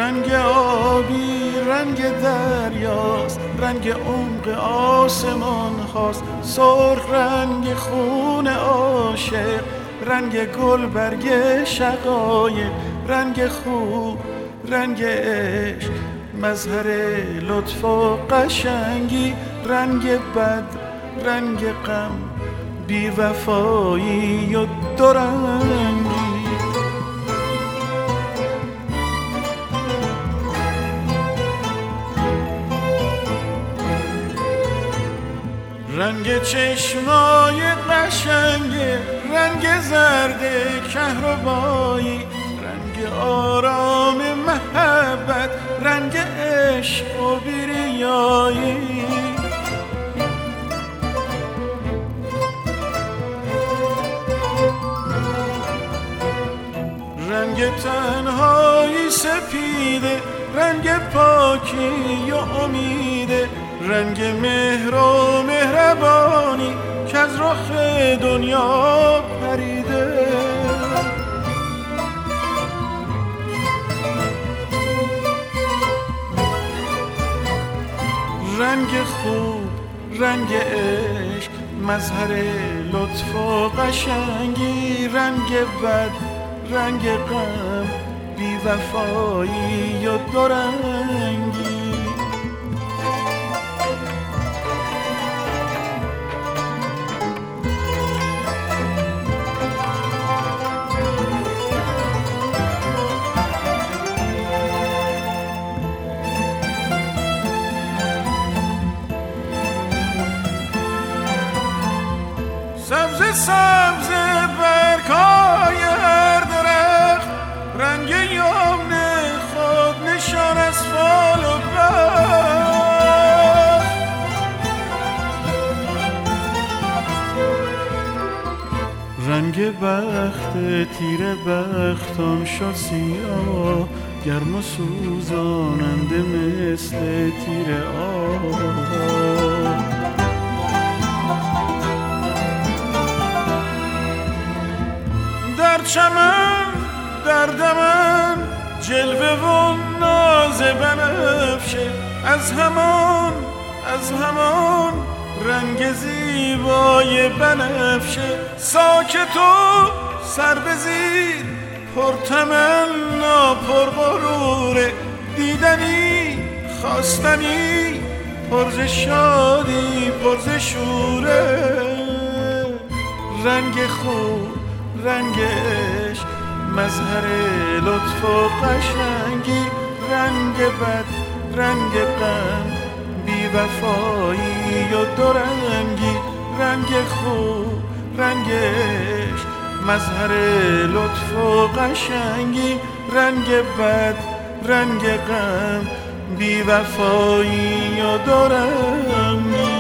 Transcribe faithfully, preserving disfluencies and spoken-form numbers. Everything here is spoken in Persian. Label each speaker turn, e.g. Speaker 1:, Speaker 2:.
Speaker 1: رنگ آبی رنگ دریاست، رنگ عمق آسمان هاست، سرخ رنگ خون عاشق، رنگ گل برگ شقایق، رنگ خوب رنگ عشق، مظهر لطف و قشنگی، رنگ بد رنگ غم، بی وفایی و دورنگی. رنگ چشمای قشنگ، رنگ زرد کهربایی، رنگ آرام محبت، رنگ عشق و بیریایی. رنگ تنهایی سپیده، رنگ پاکی و امیده، رنگ مهر و مهربانی که از رخ دنیا پریده. رنگ خوب رنگ عشق، مظهر لطف و قشنگی، رنگ بد رنگ غم، بی وفایی و دورنگی. سبز سبز برگ‌های هر درخت، رنگ یمن خود نشان از فال و بخت. رنگ بخت تیره بختان شد سیاه، گرم و سوزاننده مثل تیر آب. در چمن در دمن جلوه و ناز بنفشه، از همان از همان رنگ زیبای بنفشه. ساکت و سر به زیر، پرتمنا پرغروره، دیدنی خواستنی، پرز شادی پرز شوره. رنگ خوب رنگ عشق، مظهر لطف و قشنگی، رنگ بد رنگ غم، بی وفایی و دورنگی. رنگ خوب رنگ عشق، مظهر لطف و قشنگی، رنگ بد رنگ غم، بی وفایی و دورنگی.